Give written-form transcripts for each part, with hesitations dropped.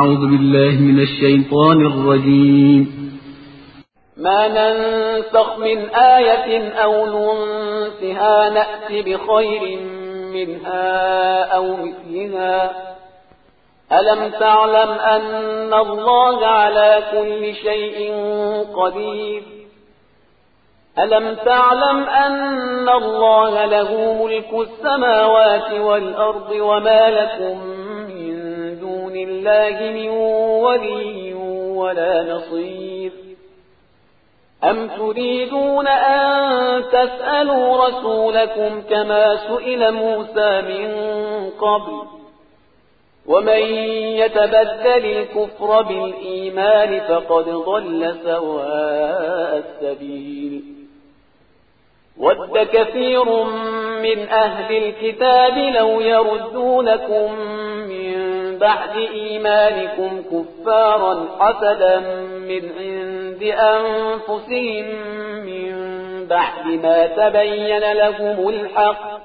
أعوذ بالله من الشيطان الرجيم. ما ننسخ من آية أو ننسها نأت بخير منها أو مثلها ألم تعلم أن الله على كل شيء قدير ألم تعلم أن الله له ملك السماوات والأرض وما لكم من دون الله من ولي ولا نصير أم تريدون أن تسألوا رسولكم كما سئل موسى من قبل ومن يتبدل الكفر بالإيمان فقد ضل سواء السبيل ود كثير من أهل الكتاب لو يردونكم من بعد إيمانكم كفارا حسدا من عند أنفسهم من بعد ما تبين لهم الحق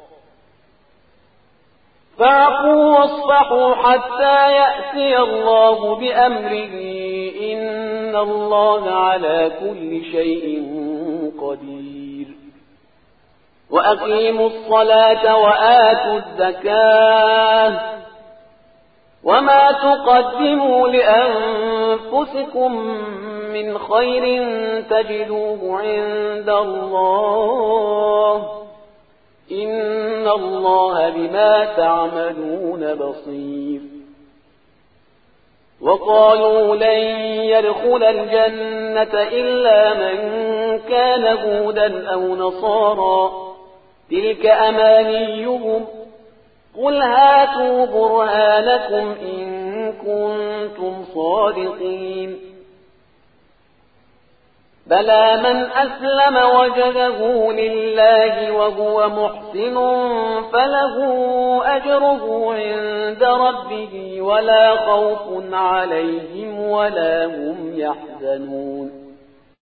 فاعفوا واصفحوا حتى يأتي الله بأمره إن الله على كل شيء قدير وأقيموا الصلاة وآتوا الزكاة وما تقدموا لأنفسكم من خير تجدوه عند الله إن الله بما تعملون بصير وقالوا لن يدخل الجنة إلا من كان هودا أو نصارى تلك أمانيهم قل هاتوا برهانكم إن كنتم صادقين بلى من أسلم وجهه لله وهو محسن فله أجره عند ربه ولا خوف عليهم ولا هم يحزنون